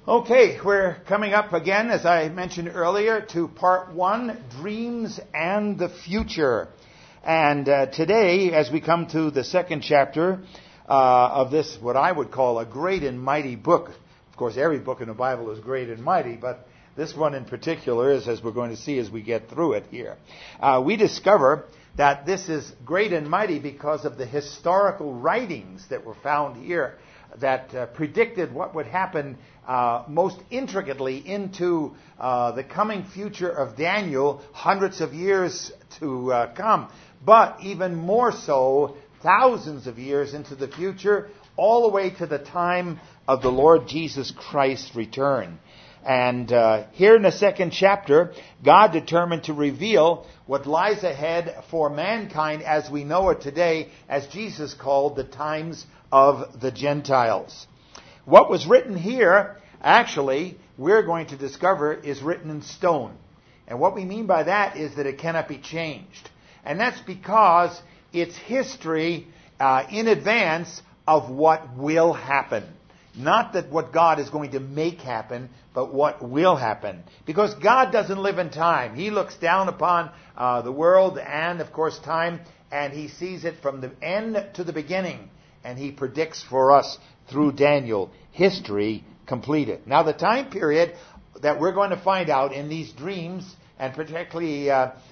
Okay, we're coming up again, as I mentioned earlier, to part 1, Dreams and the Future. And today, as we come to the second chapter of this, what I would call a great and mighty book. Of course, every book in the Bible is great and mighty, but this one in particular is, as we're going to see as we get through it here. We discover that this is great and mighty because of the historical writings that were found here that predicted what would happen most intricately into the coming future of Daniel, hundreds of years to come. But even more so, thousands of years into the future, all the way to the time of the Lord Jesus Christ's return. And here in the second chapter, God determined to reveal what lies ahead for mankind as we know it today, as Jesus called the times of the Gentiles. What was written here, actually, we're going to discover, is written in stone. And what we mean by that is that it cannot be changed. And that's because it's history in advance of what will happen. Not that what God is going to make happen, but what will happen. Because God doesn't live in time. He looks down upon the world and, of course, time, and He sees it from the end to the beginning. And He predicts for us through Daniel history completed. Now, the time period that we're going to find out in these dreams, and particularly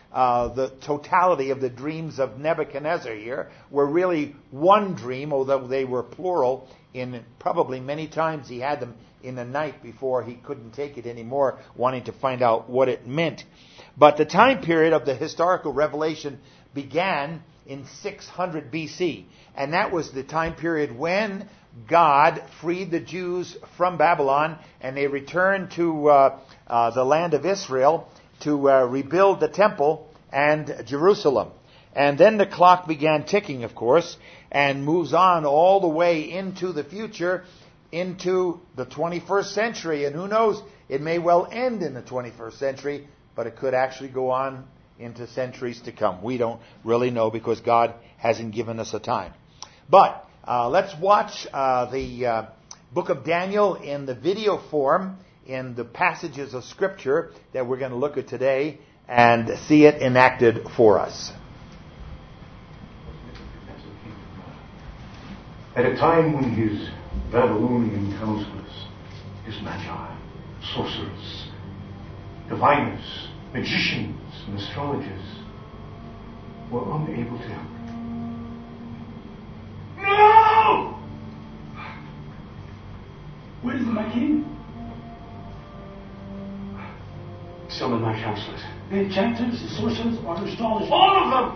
the totality of the dreams of Nebuchadnezzar here, were really one dream, although they were plural. In probably many times he had them in the night before he couldn't take it anymore, wanting to find out what it meant. But the time period of the historical revelation began in 600 BC. And that was the time period when God freed the Jews from Babylon and they returned to the land of Israel to rebuild the temple and Jerusalem. And then the clock began ticking, of course, and moves on all the way into the future, into the 21st century. And who knows, it may well end in the 21st century, but it could actually go on into centuries to come. We don't really know because God hasn't given us a time. But let's watch the book of Daniel in the video form, in the passages of Scripture that we're going to look at today, and see it enacted for us. At a time when his Babylonian counselors, his magi, sorcerers, diviners, magicians, and astrologers were unable to help him. No! Where is my king? Summon my counselors. The enchanters, the sorcerers, or the astrologers? All of them!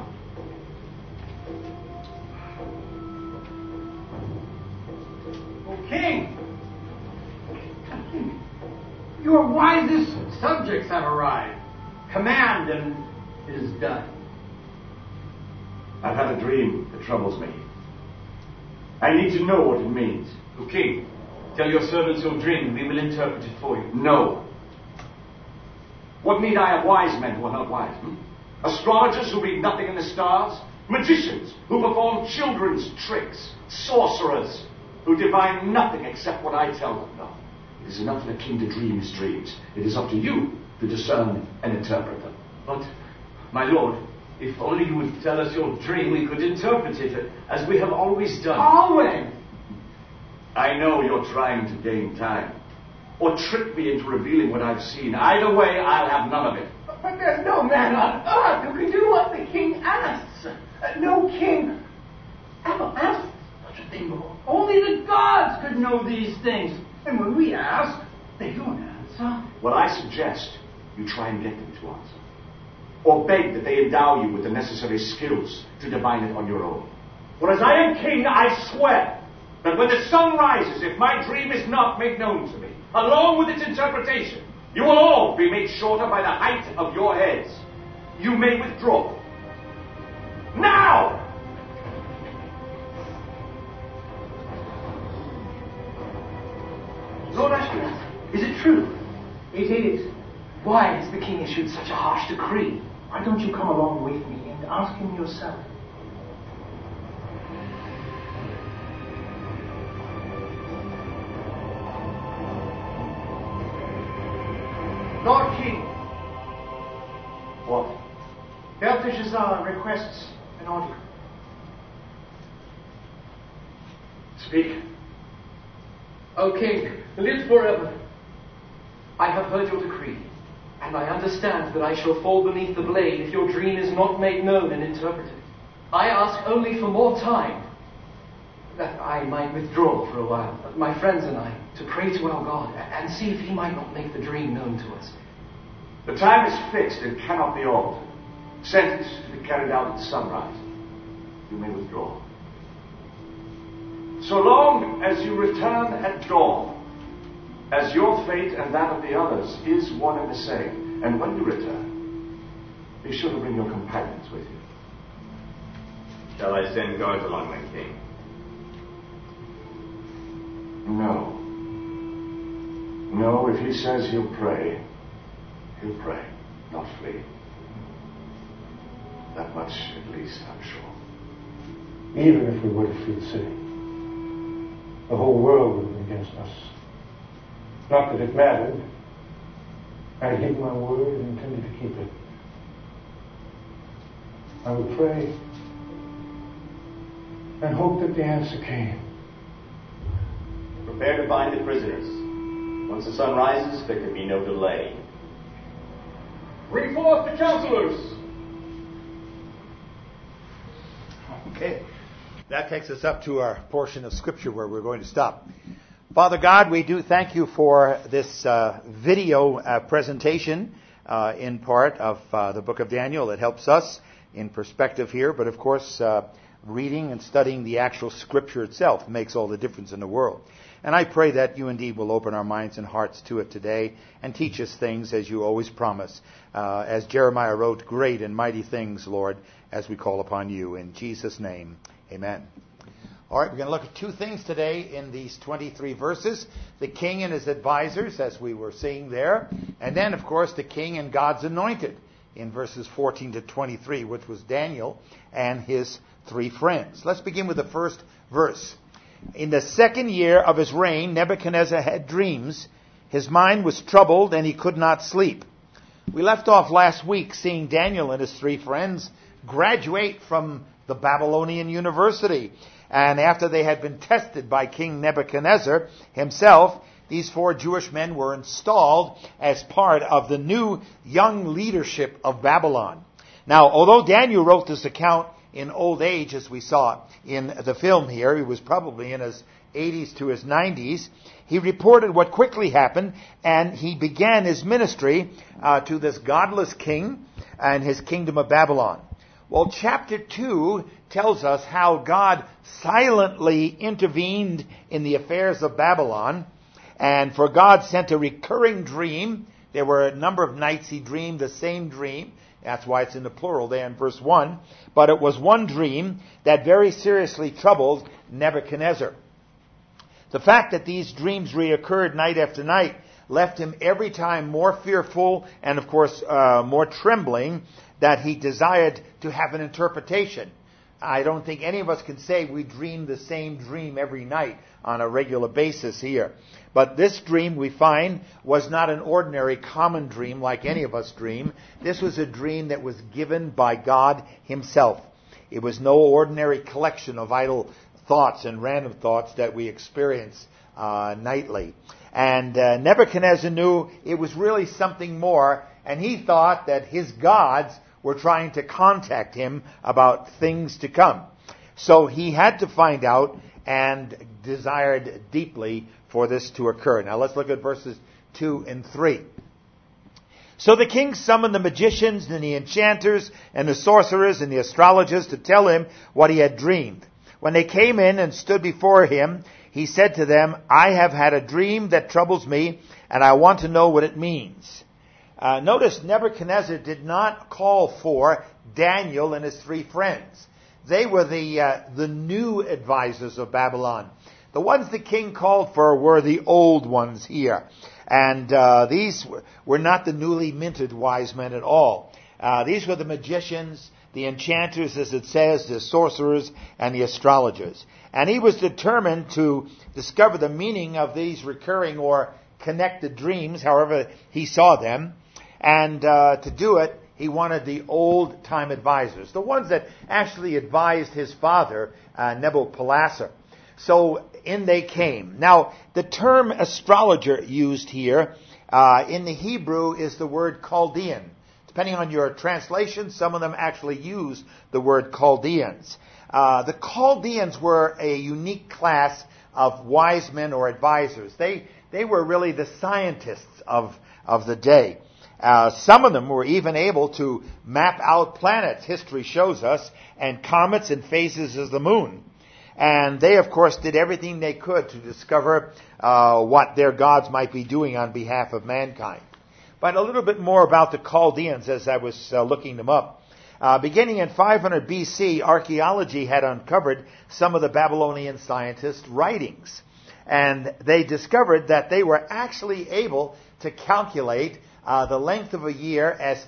King! Your wisest subjects have arrived. Command, and it is done. I've had a dream that troubles me. I need to know what it means. O king, tell your servants your dream, and we will interpret it for you. No. What need I of wise men who are not wise? Astrologers who read nothing in the stars? Magicians who perform children's tricks? Sorcerers who divine nothing except what I tell them? No. It is enough for a king to dream his dreams. It is up to you to discern and interpret them. But, my lord, if only you would tell us your dream, we could interpret it as we have always done. Always! I know you're trying to gain time, or trick me into revealing what I've seen. Either way, I'll have none of it. But there's no man on earth who can do what the king asks. No king ever asked such a thing before. Only the gods could know these things. And when we ask, they don't answer. What I suggest, you try and get them to answer. Or beg that they endow you with the necessary skills to divine it on your own. For as I am king, I swear that when the sun rises, if my dream is not made known to me, along with its interpretation, you will all be made shorter by the height of your heads. You may withdraw. Now! Lord Ashkenaz, is it true? It is. Why has the king issued such a harsh decree? Why don't you come along with me and ask him yourself? Lord King, What? Belteshazzar requests an audience. Speak. O King, live forever. I have heard your decree, and I understand that I shall fall beneath the blade if your dream is not made known and interpreted. I ask only for more time, that I might withdraw for a while, my friends and I, to pray to our God, and see if he might not make the dream known to us. The time is fixed and cannot be altered. Sentence to be carried out at sunrise. You may withdraw. So long as you return at dawn, as your fate and that of the others is one and the same, and when you return, be sure to bring your companions with you. Shall I send guards along, my king? No. No, if he says he'll pray, not flee. That much, at least, I'm sure. Even if we were to flee the city, the whole world would be against us. Not that it mattered. I gave my word and intended to keep it. I would pray and hope that the answer came. Prepare to bind the prisoners. Once the sun rises, there can be no delay. Bring forth the counselors. Okay. That takes us up to our portion of Scripture where we're going to stop. Father God, we do thank you for this video presentation in part of the book of Daniel. It helps us in perspective here, but of course reading and studying the actual Scripture itself makes all the difference in the world. And I pray that you indeed will open our minds and hearts to it today and teach us things as you always promise. As Jeremiah wrote, great and mighty things, Lord, as we call upon you. In Jesus' name, amen. All right, we're going to look at two things today in these 23 verses. The king and his advisors, as we were seeing there. And then, of course, the king and God's anointed in verses 14 to 23, which was Daniel and his three friends. Let's begin with the first verse. In the second year of his reign, Nebuchadnezzar had dreams. His mind was troubled and he could not sleep. We left off last week seeing Daniel and his three friends graduate from the Babylonian University. And after they had been tested by King Nebuchadnezzar himself, these four Jewish men were installed as part of the new young leadership of Babylon. Now, although Daniel wrote this account in old age, as we saw in the film here, he was probably in his 80s to his 90s, he reported what quickly happened, and he began his ministry to this godless king and his kingdom of Babylon. Well, chapter 2 tells us how God silently intervened in the affairs of Babylon, and for God sent a recurring dream. There were a number of nights he dreamed the same dream. That's why it's in the plural there in verse 1. But it was one dream that very seriously troubled Nebuchadnezzar. The fact that these dreams reoccurred night after night left him every time more fearful and, of course, more trembling, that he desired to have an interpretation. I don't think any of us can say we dream the same dream every night on a regular basis here. But this dream, we find, was not an ordinary common dream like any of us dream. This was a dream that was given by God himself. It was no ordinary collection of idle thoughts and random thoughts that we experience nightly. And Nebuchadnezzar knew it was really something more, and he thought that his gods were trying to contact him about things to come. So he had to find out and desired deeply for this to occur. Now let's look at verses 2 and 3. So the king summoned the magicians and the enchanters and the sorcerers and the astrologers to tell him what he had dreamed. When they came in and stood before him, he said to them, I have had a dream that troubles me, and I want to know what it means. Notice Nebuchadnezzar did not call for Daniel and his three friends. They were the new advisors of Babylon. The ones the king called for were the old ones here. And these were not the newly minted wise men at all. These were the magicians, the enchanters, as it says, the sorcerers, and the astrologers. And he was determined to discover the meaning of these recurring or connected dreams, however he saw them. And to do it, he wanted the old-time advisors, the ones that actually advised his father, Nabopolassar. So in they came. Now, the term astrologer used here in the Hebrew is the word Chaldean. Depending on your translation, some of them actually use the word Chaldeans. The Chaldeans were a unique class of wise men or advisors. They were really the scientists of the day. Some of them were even able to map out planets, history shows us, and comets and phases of the moon. And they, of course, did everything they could to discover what their gods might be doing on behalf of mankind. But a little bit more about the Chaldeans as I was looking them up. Beginning in 500 BC, archaeology had uncovered some of the Babylonian scientists' writings. And they discovered that they were actually able to calculate the length of a year as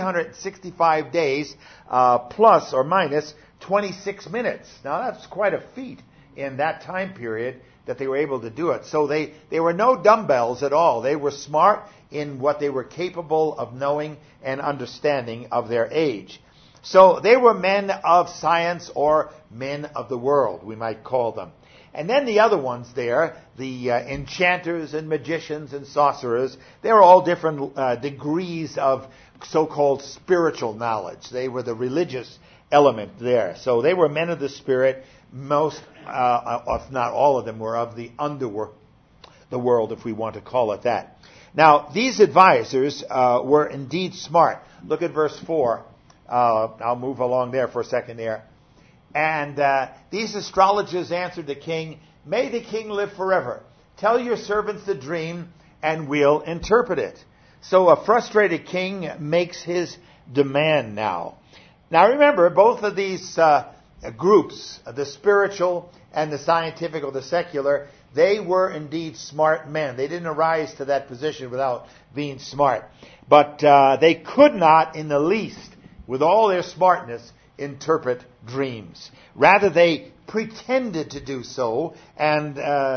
365 days plus or minus 26 minutes. Now that's quite a feat in that time period that they were able to do it. So they were no dumbbells at all. They were smart in what they were capable of knowing and understanding of their age. So they were men of science or men of the world, we might call them. And then the other ones there, the enchanters and magicians and sorcerers, they were all different degrees of so-called spiritual knowledge. They were the religious element there. So they were men of the spirit. Most, if not all of them, were of the underworld, the world, if we want to call it that. Now, these advisors were indeed smart. Look at verse 4. I'll move along there for a second there. And these astrologers answered the king, "May the king live forever. Tell your servants the dream, and we'll interpret it." So a frustrated king makes his demand now. Now remember, both of these groups, the spiritual and the scientific or the secular, they were indeed smart men. They didn't arise to that position without being smart. But they could not in the least, with all their smartness, interpret dreams. Rather, they pretended to do so, and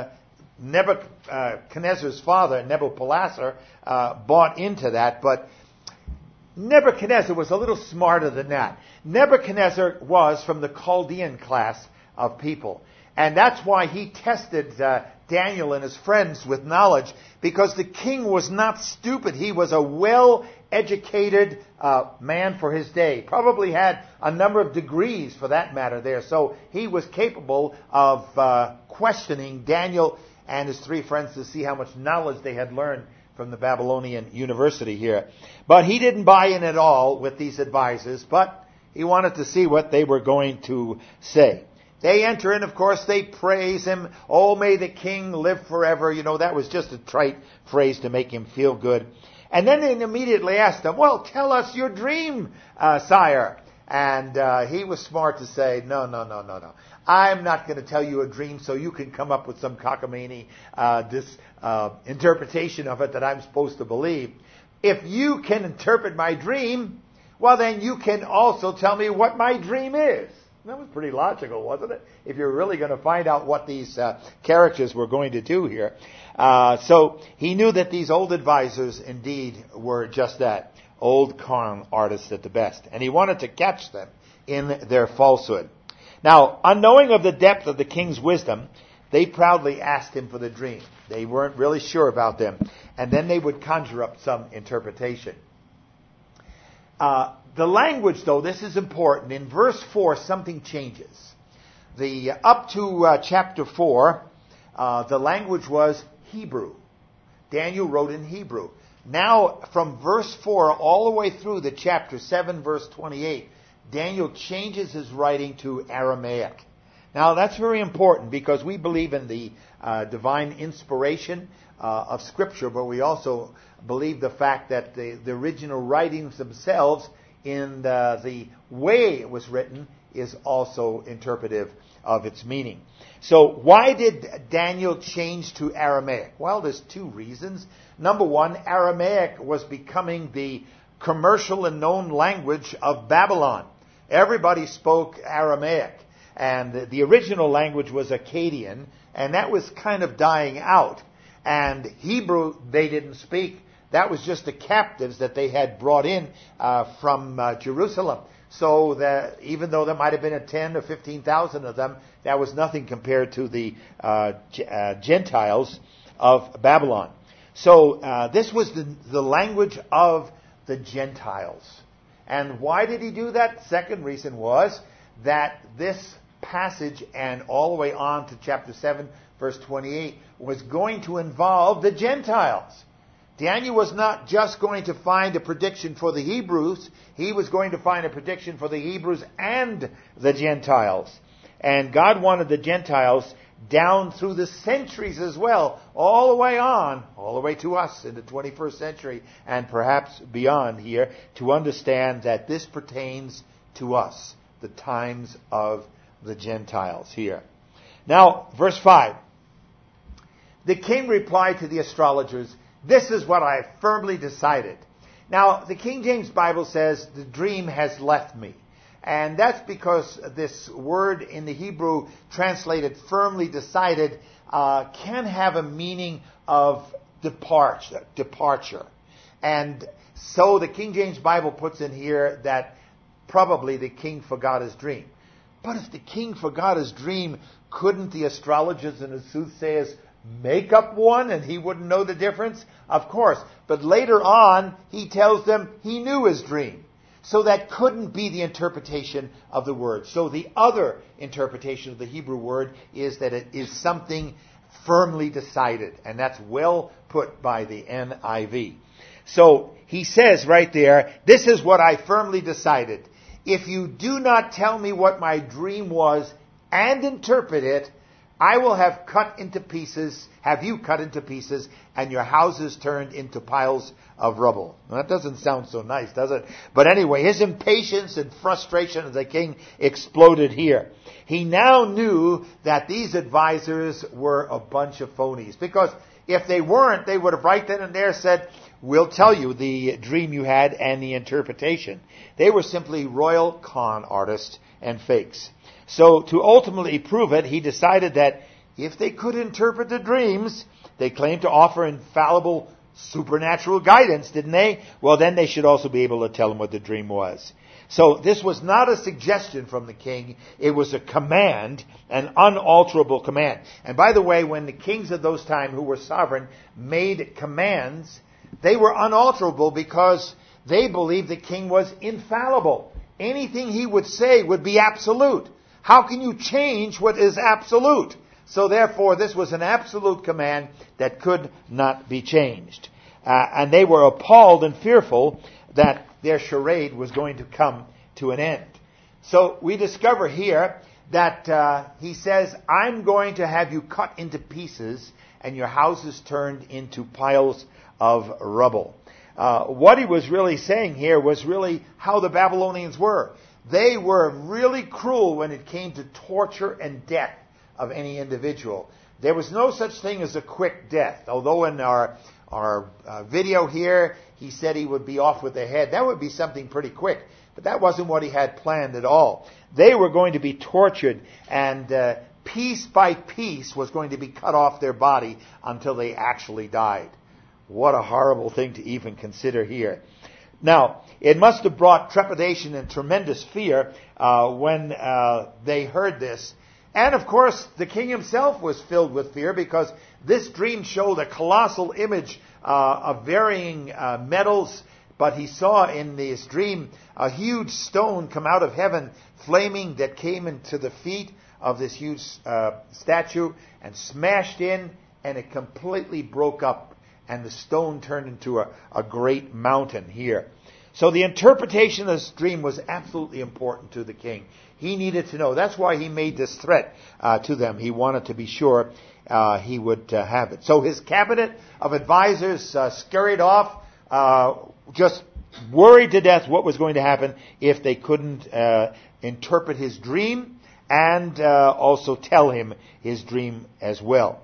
Nebuchadnezzar's father, Nabopolassar, bought into that, but Nebuchadnezzar was a little smarter than that. Nebuchadnezzar was from the Chaldean class of people, and that's why he tested Daniel and his friends with knowledge, because the king was not stupid. He was a well-educated man for his day. Probably had a number of degrees, for that matter, there. So he was capable of questioning Daniel and his three friends to see how much knowledge they had learned from the Babylonian University here. But he didn't buy in at all with these advisors, but he wanted to see what they were going to say. They enter in, of course, they praise him. "Oh, may the king live forever." You know, that was just a trite phrase to make him feel good. And then they immediately asked him, "Well, tell us your dream, sire." And he was smart to say, No. I'm not going to tell you a dream so you can come up with some cockamamie interpretation of it that I'm supposed to believe. If you can interpret my dream, well, then you can also tell me what my dream is. That was pretty logical, wasn't it? If you're really going to find out what these characters were going to do here. So he knew that these old advisors indeed were just that, old con artists at the best. And he wanted to catch them in their falsehood. Now, unknowing of the depth of the king's wisdom, they proudly asked him for the dream. They weren't really sure about them. And then they would conjure up some interpretation. The language, though, this is important. In verse 4, something changes. Up to chapter 4, the language was Hebrew. Daniel wrote in Hebrew. Now, from verse 4 all the way through the chapter 7, verse 28, Daniel changes his writing to Aramaic. Now, that's very important because we believe in the divine inspiration of Scripture, but we also believe the fact that the original writings themselves, in the way it was written, is also interpretive of its meaning. So why did Daniel change to Aramaic? Well, there's two reasons. Number one, Aramaic was becoming the commercial and known language of Babylon. Everybody spoke Aramaic. And the original language was Akkadian, and that was kind of dying out. And Hebrew they didn't speak. That was just the captives that they had brought in from Jerusalem. So that even though there might have been 10 or 15,000 of them, that was nothing compared to the Gentiles of Babylon. So this was the language of the Gentiles. And why did he do that? Second reason was that this passage and all the way on to chapter 7, verse 28, was going to involve the Gentiles. Daniel was not just going to find a prediction for the Hebrews, he was going to find a prediction for the Hebrews and the Gentiles. And God wanted the Gentiles down through the centuries as well, all the way on, all the way to us in the 21st century, and perhaps beyond here, to understand that this pertains to us, the times of the Gentiles here. Now, verse 5. The king replied to the astrologers, "This is what I have firmly decided." Now, the King James Bible says, "The dream has left me." And that's because this word in the Hebrew translated firmly decided can have a meaning of departure. And so the King James Bible puts in here that probably the king forgot his dream. But if the king forgot his dream, couldn't the astrologers and the soothsayers make up one and he wouldn't know the difference? Of course. But later on, he tells them he knew his dream. So that couldn't be the interpretation of the word. So the other interpretation of the Hebrew word is that it is something firmly decided. And that's well put by the NIV. So he says right there, "This is what I firmly decided. If you do not tell me what my dream was and interpret it, I will have you cut into pieces, and your houses turned into piles of rubble." Well, that doesn't sound so nice, does it? But anyway, his impatience and frustration of the king exploded here. He now knew that these advisors were a bunch of phonies. Because if they weren't, they would have right then and there said, "We'll tell you the dream you had and the interpretation." They were simply royal con artists and fakes. So to ultimately prove it, he decided that if they could interpret the dreams, they claimed to offer infallible supernatural guidance, didn't they? Well, then they should also be able to tell him what the dream was. So this was not a suggestion from the king. It was a command, an unalterable command. And by the way, when the kings of those time who were sovereign made commands, they were unalterable because they believed the king was infallible. Anything he would say would be absolute. How can you change what is absolute? So therefore, this was an absolute command that could not be changed. And they were appalled and fearful that their charade was going to come to an end. So we discover here that he says, "I'm going to have you cut into pieces and your houses turned into piles of rubble." What he was really saying here was really how the Babylonians were. They were really cruel when it came to torture and death of any individual. There was no such thing as a quick death. Although in our video here, he said he would be off with the head. That would be something pretty quick. But that wasn't what he had planned at all. They were going to be tortured, and piece by piece was going to be cut off their body until they actually died. What a horrible thing to even consider here. Now, it must have brought trepidation and tremendous fear when they heard this. And of course, the king himself was filled with fear because this dream showed a colossal image of varying metals. But he saw in this dream a huge stone come out of heaven, flaming, that came into the feet of this huge statue and smashed in, and it completely broke up. And the stone turned into a great mountain here. So the interpretation of this dream was absolutely important to the king. He needed to know. That's why he made this threat to them. He wanted to be sure he would have it. So his cabinet of advisors scurried off, just worried to death what was going to happen if they couldn't interpret his dream and also tell him his dream as well.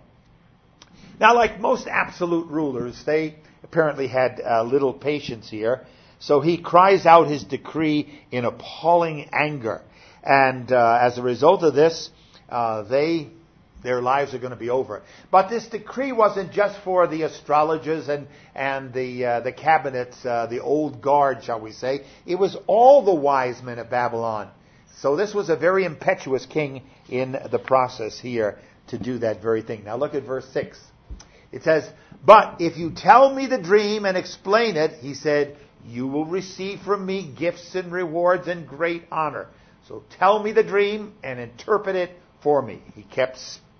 Now, like most absolute rulers, they apparently had little patience here. So he cries out his decree in appalling anger. And as a result of this, they Their lives are going to be over. But this decree wasn't just for the astrologers and the cabinets, the old guard, shall we say. It was all the wise men of Babylon. So this was a very impetuous king in the process here to do that very thing. Now look at verse 6. It says, "But if you tell me the dream and explain it," he said, "you will receive from me gifts and rewards and great honor. So tell me the dream and interpret it for me." He kept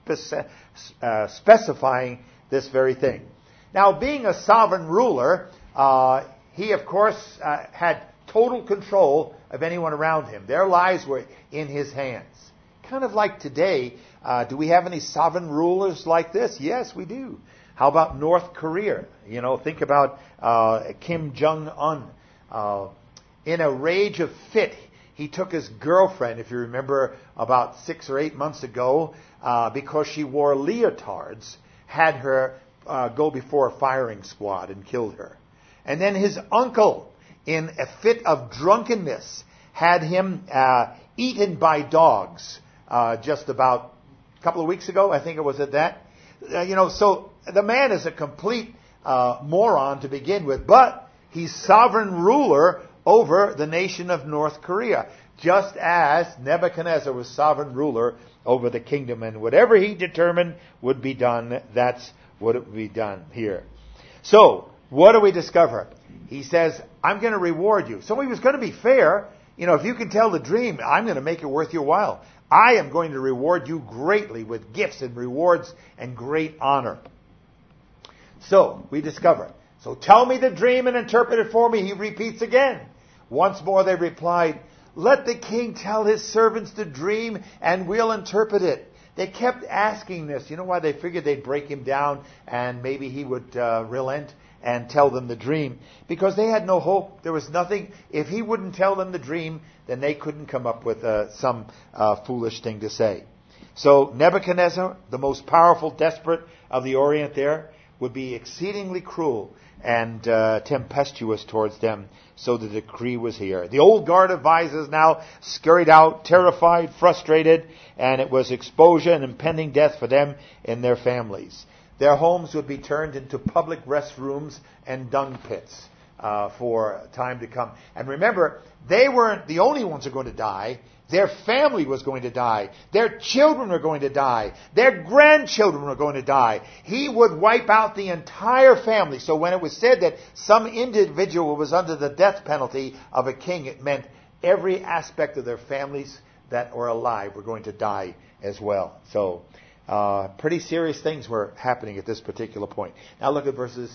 specifying this very thing. Now, being a sovereign ruler, he, of course, had total control of anyone around him. Their lives were in his hands. Kind of like today, do we have any sovereign rulers like this? Yes, we do. How about North Korea? Think about Kim Jong-un. In a rage of fit, he took his girlfriend, if you remember, about 6 or 8 months ago, because she wore leotards, had her go before a firing squad and killed her. And then his uncle, in a fit of drunkenness, had him eaten by dogs just about a couple of weeks ago. I think it was at that. So the man is a complete moron to begin with, but he's sovereign ruler over the nation of North Korea, just as Nebuchadnezzar was sovereign ruler over the kingdom, and whatever he determined would be done. That's what would be done here. So, what do we discover? He says, "I'm going to reward you." So he was going to be fair. If you can tell the dream, I'm going to make it worth your while. I am going to reward you greatly with gifts and rewards and great honor. So, we discover. "So tell me the dream and interpret it for me." He repeats again. Once more they replied, "Let the king tell his servants the dream and we'll interpret it." They kept asking this. You know why? They figured they'd break him down and maybe he would relent and tell them the dream. Because they had no hope. There was nothing. If he wouldn't tell them the dream, then they couldn't come up with some foolish thing to say. So Nebuchadnezzar, the most powerful desperate of the Orient there, would be exceedingly cruel and tempestuous towards them. So the decree was here. The old guard advisors now scurried out, terrified, frustrated, and it was exposure and impending death for them and their families. Their homes would be turned into public restrooms and dung pits for time to come. And remember, they weren't the only ones who were going to die. Their family was going to die. Their children were going to die. Their grandchildren were going to die. He would wipe out the entire family. So when it was said that some individual was under the death penalty of a king, it meant every aspect of their families that were alive were going to die as well. So pretty serious things were happening at this particular point. Now look at verses,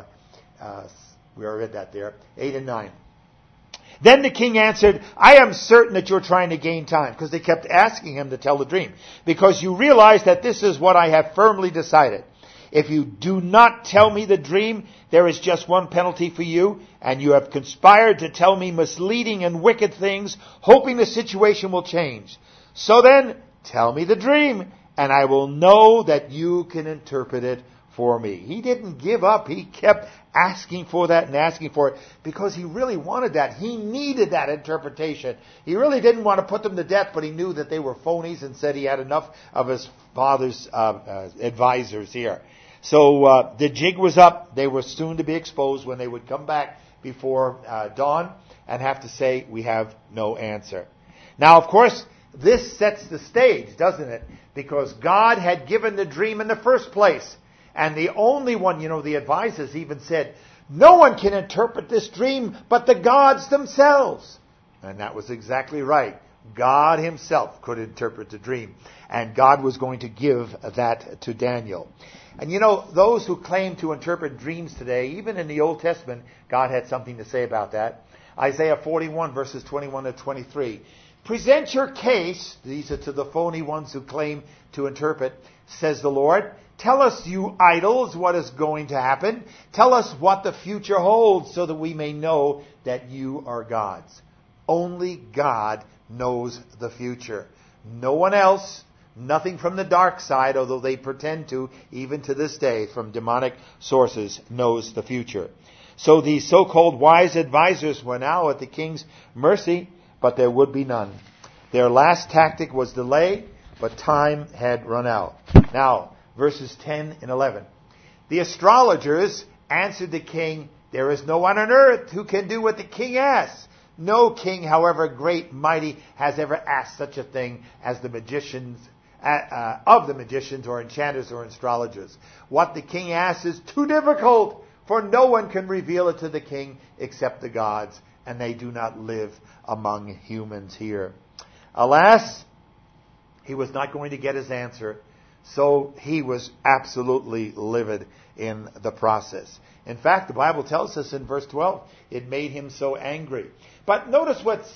we already read that there, 8 and 9. Then the king answered, "I am certain that you're trying to gain time," because they kept asking him to tell the dream, "because you realize that this is what I have firmly decided. If you do not tell me the dream, there is just one penalty for you, and you have conspired to tell me misleading and wicked things, hoping the situation will change. So then, tell me the dream, and I will know that you can interpret it for me." He didn't give up. He kept asking for that and asking for it because he really wanted that. He needed that interpretation. He really didn't want to put them to death, but he knew that they were phonies and said he had enough of his father's advisors here. So the jig was up. They were soon to be exposed when they would come back before dawn and have to say, "We have no answer." Now, of course, this sets the stage, doesn't it? Because God had given the dream in the first place. And the only one, the advisors even said, "No one can interpret this dream but the gods themselves." And that was exactly right. God himself could interpret the dream. And God was going to give that to Daniel. And those who claim to interpret dreams today, even in the Old Testament, God had something to say about that. Isaiah 41 verses 21 to 23. "Present your case," these are to the phony ones who claim to interpret, "says the Lord. Tell us, you idols, what is going to happen. Tell us what the future holds so that we may know that you are gods." Only God knows the future. No one else, nothing from the dark side, although they pretend to, even to this day, from demonic sources, knows the future. So these so-called wise advisors were now at the king's mercy, but there would be none. Their last tactic was delay. but time had run out. Now, verses 10 and 11. The astrologers answered the king, "There is no one on earth who can do what the king asks. No king, however great, mighty, has ever asked such a thing as the magicians, of the magicians or enchanters or astrologers. What the king asks is too difficult, for no one can reveal it to the king except the gods, and they do not live among humans here." Alas, he was not going to get his answer, so he was absolutely livid in the process. In fact, the Bible tells us in verse 12, it made him so angry. But notice what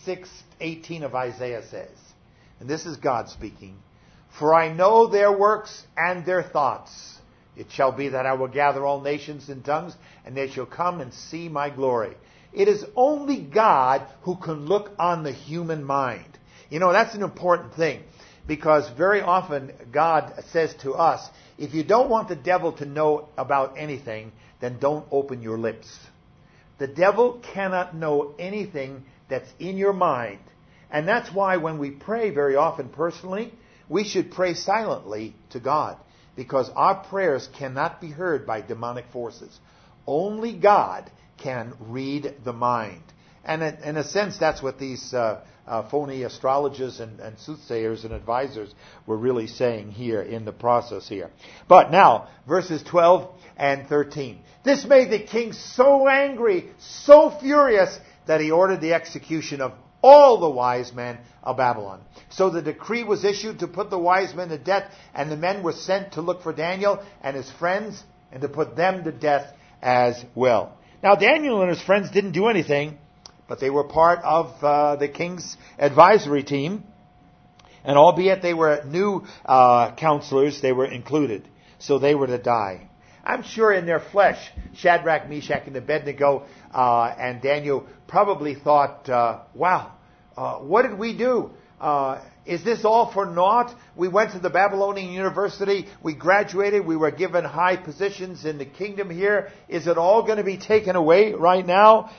66:18 of Isaiah says. And this is God speaking. "For I know their works and their thoughts. It shall be that I will gather all nations and tongues, and they shall come and see my glory." It is only God who can look on the human mind. You know, that's an important thing, because very often God says to us, if you don't want the devil to know about anything, then don't open your lips. The devil cannot know anything that's in your mind. And that's why when we pray very often personally, we should pray silently to God, because our prayers cannot be heard by demonic forces. Only God can read the mind. And in a sense, that's what these phony astrologers and soothsayers and advisors were really saying here in the process here. But now, verses 12 and 13. This made the king so angry, so furious, that he ordered the execution of all the wise men of Babylon. So the decree was issued to put the wise men to death, and the men were sent to look for Daniel and his friends and to put them to death as well. Now, Daniel and his friends didn't do anything, but they were part of the king's advisory team. And albeit they were new counselors, they were included. So they were to die. I'm sure in their flesh, Shadrach, Meshach, and Abednego and Daniel probably thought, wow, what did we do? Is this all for naught? We went to the Babylonian University, we graduated, we were given high positions in the kingdom here. Is it all going to be taken away right now?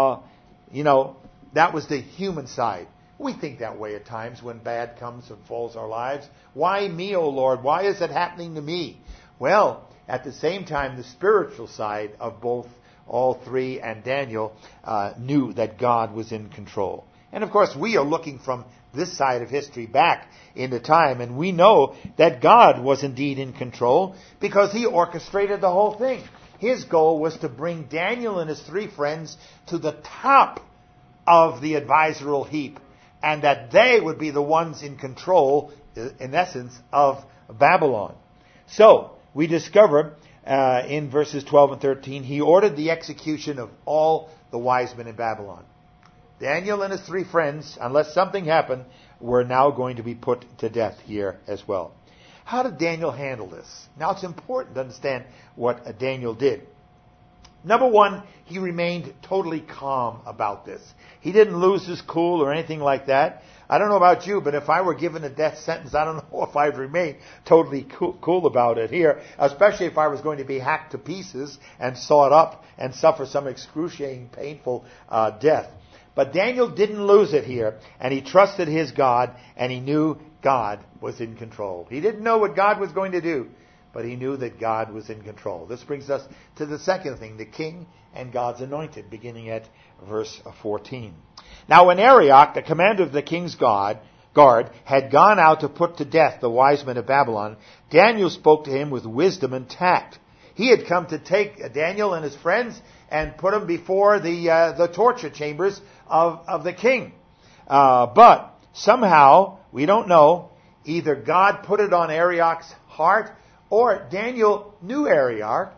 That was the human side. We think that way at times when bad comes and falls our lives. Why me, O Lord? Why is it happening to me? Well, at the same time, the spiritual side of both, all three, and Daniel knew that God was in control. And of course, we are looking from this side of history back into time, and we know that God was indeed in control because He orchestrated the whole thing. His goal was to bring Daniel and his three friends to the top of the advisorial heap, and that they would be the ones in control, in essence, of Babylon. So, we discover in verses 12 and 13, he ordered the execution of all the wise men in Babylon. Daniel and his three friends, unless something happened, were now going to be put to death here as well. How did Daniel handle this? Now it's important to understand what Daniel did. Number one, he remained totally calm about this. He didn't lose his cool or anything like that. I don't know about you, but if I were given a death sentence, I don't know if I'd remain totally cool about it here, especially if I was going to be hacked to pieces and sawed up and suffer some excruciating, painful death. But Daniel didn't lose it here, and he trusted his God, and he knew God was in control. He didn't know what God was going to do, but he knew that God was in control. This brings us to the second thing, the king and God's anointed, beginning at verse 14. Now when Arioch, the commander of the king's guard, had gone out to put to death the wise men of Babylon, Daniel spoke to him with wisdom and tact. He had come to take Daniel and his friends and put them before the torture chambers of the king. But somehow, we don't know, either God put it on Arioch's heart, or Daniel knew Arioch,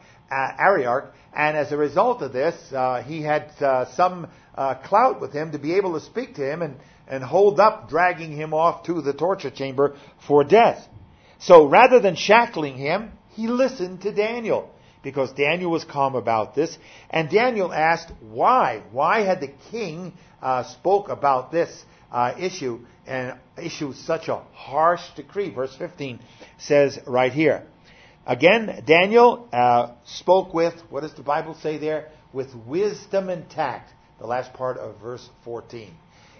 and as a result of this, he had some clout with him to be able to speak to him and hold up, dragging him off to the torture chamber for death. So rather than shackling him, he listened to Daniel, because Daniel was calm about this. And Daniel asked why. Why had the king spoke about this issue and issued such a harsh decree? Verse 15 says right here. Again, Daniel spoke with, what does the Bible say there? With wisdom and tact. The last part of verse 14.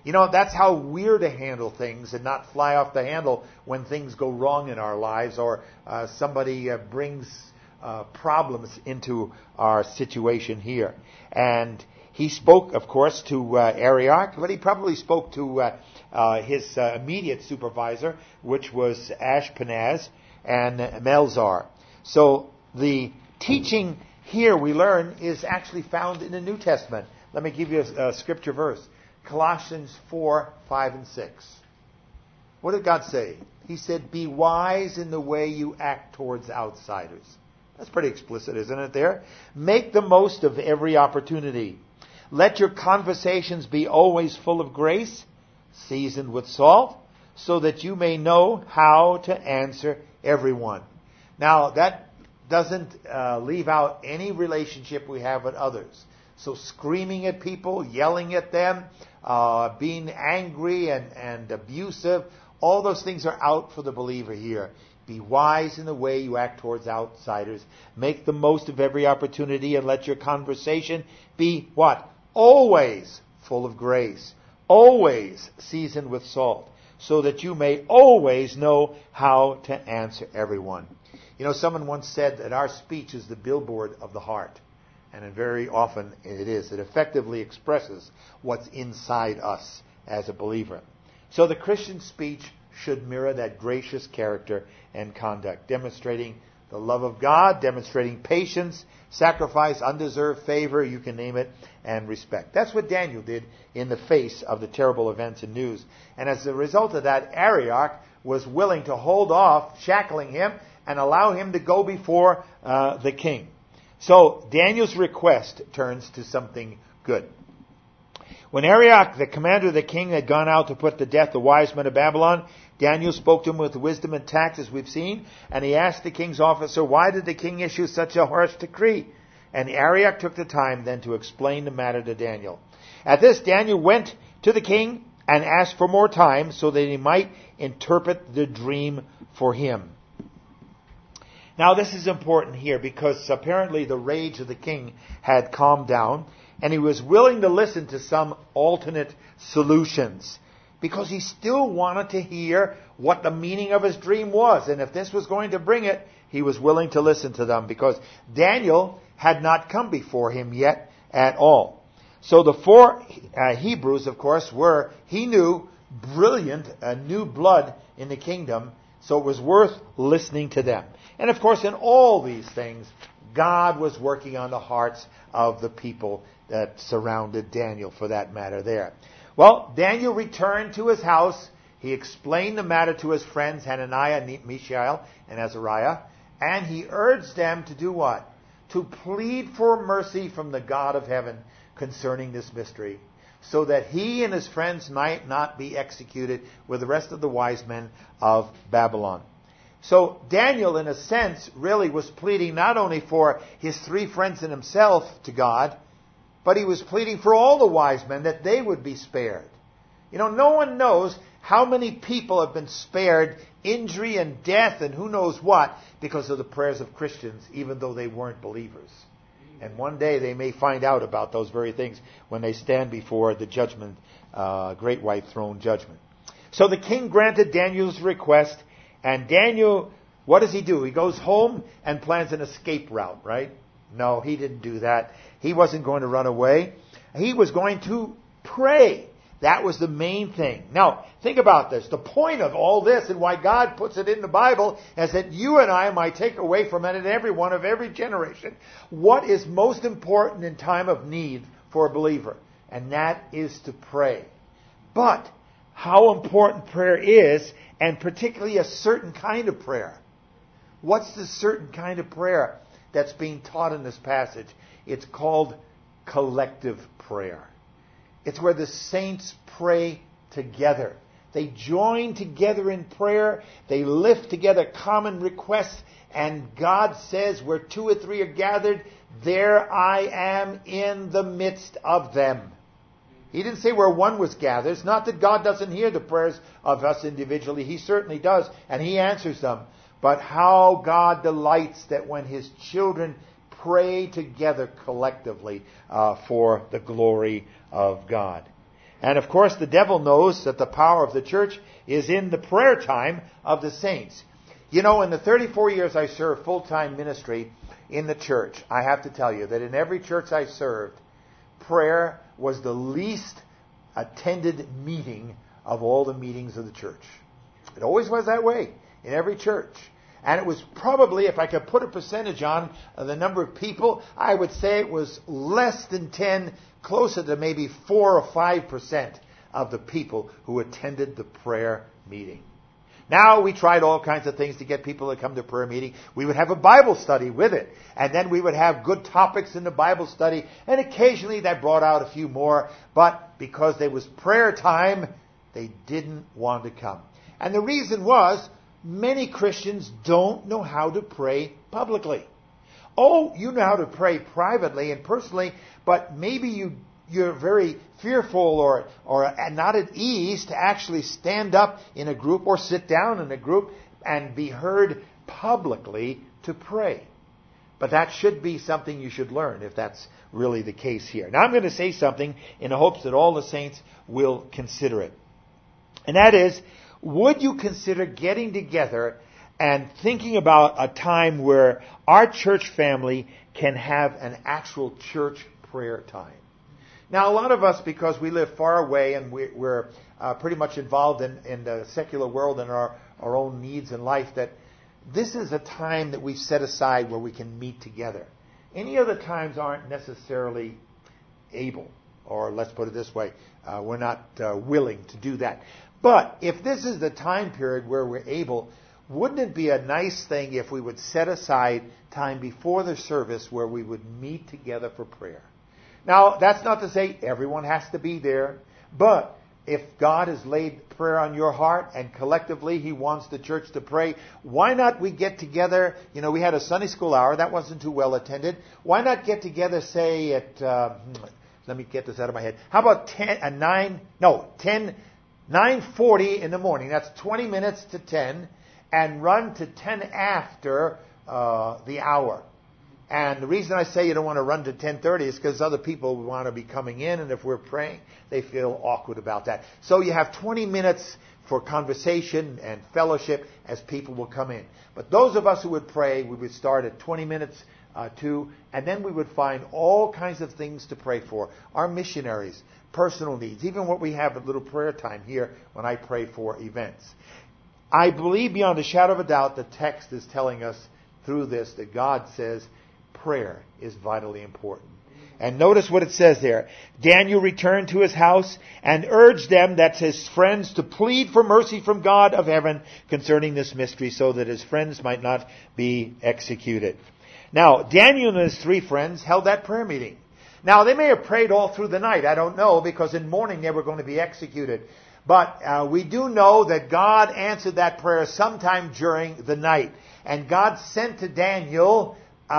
That's how we're to handle things and not fly off the handle when things go wrong in our lives or somebody brings problems into our situation here. And he spoke, of course, to Arioch, but he probably spoke to his immediate supervisor, which was Ashpenaz and Melzar. So the teaching here we learn is actually found in the New Testament. Let me give you a scripture verse. Colossians 4, 5, and 6. What did God say? He said, be wise in the way you act towards outsiders. That's pretty explicit, isn't it there? Make the most of every opportunity. Let your conversations be always full of grace, seasoned with salt, so that you may know how to answer everyone. Now, that doesn't leave out any relationship we have with others. So screaming at people, yelling at them, being angry and abusive, all those things are out for the believer here. Be wise in the way you act towards outsiders. Make the most of every opportunity and let your conversation be what? Always full of grace. Always seasoned with salt. So that you may always know how to answer everyone. Someone once said that our speech is the billboard of the heart. And very often it is. It effectively expresses what's inside us as a believer. So the Christian speech should mirror that gracious character and conduct, demonstrating the love of God, demonstrating patience, sacrifice, undeserved favor, you can name it, and respect. That's what Daniel did in the face of the terrible events and news. And as a result of that, Arioch was willing to hold off shackling him and allow him to go before the king. So Daniel's request turns to something good. When Arioch, the commander of the king, had gone out to put to death the wise men of Babylon, Daniel spoke to him with wisdom and tact, as we've seen, and he asked the king's officer, why did the king issue such a harsh decree? And Arioch took the time then to explain the matter to Daniel. At this, Daniel went to the king and asked for more time so that he might interpret the dream for him. Now this is important here because apparently the rage of the king had calmed down and he was willing to listen to some alternate solutions because he still wanted to hear what the meaning of his dream was. And if this was going to bring it, he was willing to listen to them because Daniel had not come before him yet at all. So the four Hebrews, of course, were, he knew, brilliant, new blood in the kingdom. So it was worth listening to them. And of course, in all these things, God was working on the hearts of the people that surrounded Daniel, for that matter there. Well, Daniel returned to his house. He explained the matter to his friends, Hananiah, Mishael, and Azariah. And he urged them to do what? To plead for mercy from the God of heaven concerning this mystery, so that he and his friends might not be executed with the rest of the wise men of Babylon. So Daniel, in a sense, really was pleading not only for his three friends and himself to God, but he was pleading for all the wise men that they would be spared. No one knows how many people have been spared injury and death and who knows what because of the prayers of Christians, even though they weren't believers. And one day they may find out about those very things when they stand before the judgment, great white throne judgment. So the king granted Daniel's request. And Daniel, what does he do? He goes home and plans an escape route, right? No, he didn't do that. He wasn't going to run away. He was going to pray. That was the main thing. Now, think about this. The point of all this and why God puts it in the Bible is that you and I might take away from it, and everyone of every generation, what is most important in time of need for a believer. And that is to pray. But how important prayer is, and particularly a certain kind of prayer. What's the certain kind of prayer that's being taught in this passage? It's called collective prayer. It's where the saints pray together. They join together in prayer. They lift together common requests. And God says, where two or three are gathered, there I am in the midst of them. He didn't say where one was gathered. It's not that God doesn't hear the prayers of us individually. He certainly does, and He answers them. But how God delights that when His children pray together collectively for the glory of God. And of course, the devil knows that the power of the church is in the prayer time of the saints. You know, in the 34 years I served full-time ministry in the church, I have to tell you that in every church I served, prayer was the least attended meeting of all the meetings of the church. It always was that way in every church. And it was probably, if I could put a percentage on the number of people, I would say it was less than 10, closer to maybe 4 or 5% of the people who attended the prayer meeting. Now we tried all kinds of things to get people to come to prayer meeting. We would have a Bible study with it. And then we would have good topics in the Bible study. And occasionally that brought out a few more. But because there was prayer time, they didn't want to come. And the reason was, many Christians don't know how to pray publicly. Oh, you know how to pray privately and personally, but maybe you're very fearful or not at ease to actually stand up in a group or sit down in a group and be heard publicly to pray. But that should be something you should learn if that's really the case here. Now I'm going to say something in the hopes that all the saints will consider it. And that is, would you consider getting together and thinking about a time where our church family can have an actual church prayer time? Now, a lot of us, because we live far away and we're pretty much involved in the secular world and our own needs in life, that this is a time that we've set aside where we can meet together. Any other times aren't necessarily able, or let's put it this way, we're not willing to do that. But if this is the time period where we're able, wouldn't it be a nice thing if we would set aside time before the service where we would meet together for prayer? Now, that's not to say everyone has to be there, but if God has laid prayer on your heart and collectively He wants the church to pray, why not we get together? You know, we had a Sunday school hour. That wasn't too well attended. Why not get together, say, at, let me get this out of my head. How about 9:40 in the morning. That's 20 minutes to 10, and run to 10 after the hour. And the reason I say you don't want to run to 10:30 is because other people want to be coming in, and if we're praying, they feel awkward about that. So you have 20 minutes for conversation and fellowship as people will come in. But those of us who would pray, we would start at 20 minutes to, and then we would find all kinds of things to pray for. Our missionaries, personal needs, even what we have at little prayer time here when I pray for events. I believe beyond a shadow of a doubt the text is telling us through this that God says prayer is vitally important. And notice what it says there. Daniel returned to his house and urged them, that's his friends, to plead for mercy from God of heaven concerning this mystery so that his friends might not be executed. Now, Daniel and his 3 friends held that prayer meeting. Now, they may have prayed all through the night. I don't know, because in the morning they were going to be executed. But we do know that God answered that prayer sometime during the night. And God sent to Daniel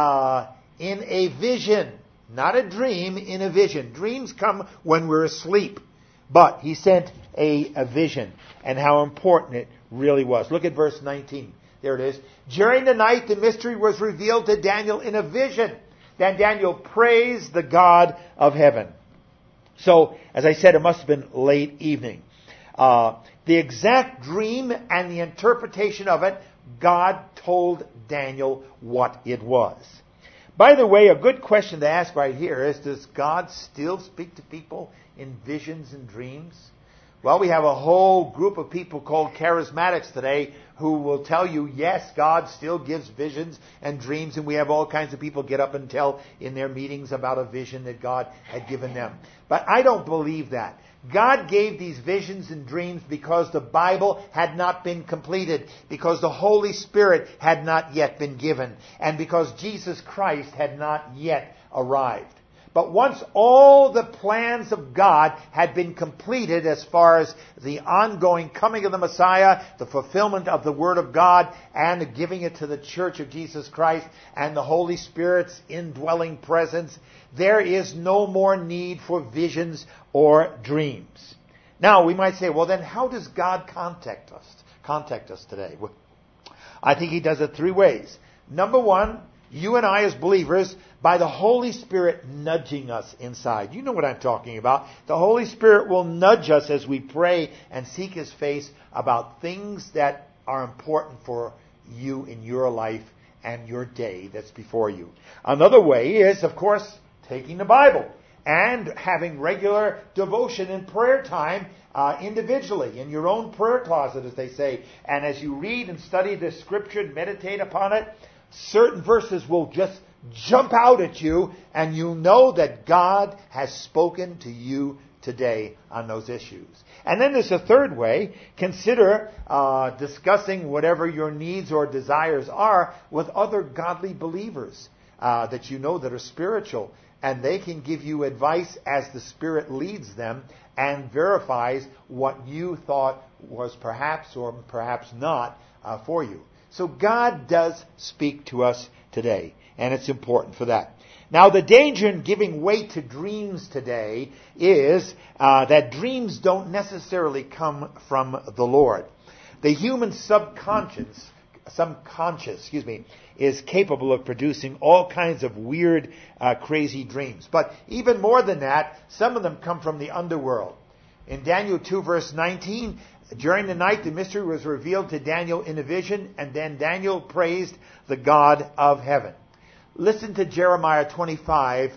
in a vision. Not a dream, in a vision. Dreams come when we're asleep. But He sent a vision. And how important it really was. Look at verse 19. There it is. During the night, the mystery was revealed to Daniel in a vision. Then Daniel praised the God of heaven. So, as I said, it must have been late evening. The exact dream and the interpretation of it, God told Daniel what it was. By the way, a good question to ask right here is, does God still speak to people in visions and dreams? Well, we have a whole group of people called charismatics today who will tell you, yes, God still gives visions and dreams, and we have all kinds of people get up and tell in their meetings about a vision that God had given them. But I don't believe that. God gave these visions and dreams because the Bible had not been completed, because the Holy Spirit had not yet been given, and because Jesus Christ had not yet arrived. But once all the plans of God had been completed as far as the ongoing coming of the Messiah, the fulfillment of the Word of God, and the giving it to the Church of Jesus Christ, and the Holy Spirit's indwelling presence, there is no more need for visions or dreams. Now, we might say, well then, how does God contact us today? Well, I think He does it 3 ways. Number one, You and I as believers, by the Holy Spirit nudging us inside. You know what I'm talking about. The Holy Spirit will nudge us as we pray and seek His face about things that are important for you in your life and your day that's before you. Another way is, of course, taking the Bible and having regular devotion and prayer time individually in your own prayer closet, as they say. And as you read and study the Scripture and meditate upon it, certain verses will just jump out at you, and you know that God has spoken to you today on those issues. And then there's a third way. Consider discussing whatever your needs or desires are with other godly believers that you know that are spiritual. And they can give you advice as the Spirit leads them and verifies what you thought was perhaps or perhaps not for you. So God does speak to us today, and it's important for that. Now, the danger in giving weight to dreams today is that dreams don't necessarily come from the Lord. The human subconscious, is capable of producing all kinds of weird, crazy dreams. But even more than that, some of them come from the underworld. In Daniel 2, verse 19, during the night, the mystery was revealed to Daniel in a vision, and then Daniel praised the God of heaven. Listen to Jeremiah 23,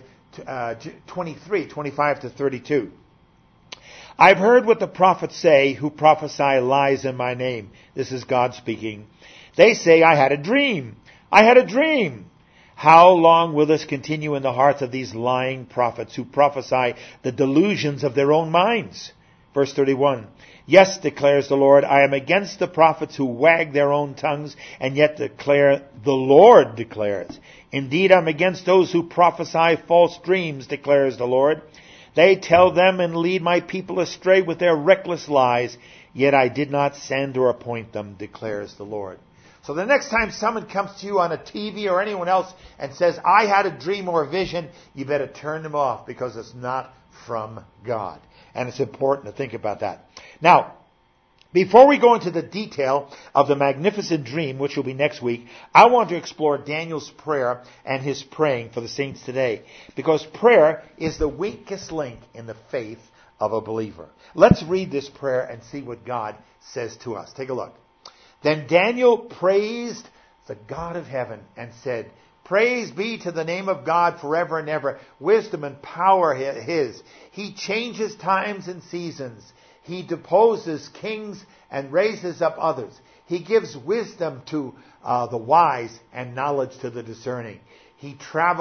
25 to 32. I've heard what the prophets say who prophesy lies in my name. This is God speaking. They say, I had a dream. I had a dream. How long will this continue in the hearts of these lying prophets who prophesy the delusions of their own minds? Verse 31. Yes, declares the Lord, I am against the prophets who wag their own tongues and yet declare, the Lord declares. Indeed, I'm against those who prophesy false dreams, declares the Lord. They tell them and lead my people astray with their reckless lies, yet I did not send or appoint them, declares the Lord. So the next time someone comes to you on a TV or anyone else and says, I had a dream or a vision, you better turn them off because it's not from God. And it's important to think about that. Now, before we go into the detail of the magnificent dream, which will be next week, I want to explore Daniel's prayer and his praying for the saints today. Because prayer is the weakest link in the faith of a believer. Let's read this prayer and see what God says to us. Take a look. Then Daniel praised the God of heaven and said, Praise be to the name of God forever and ever. Wisdom and power His. He changes times and seasons. He deposes kings and raises up others. He gives wisdom to the wise and knowledge to the discerning. He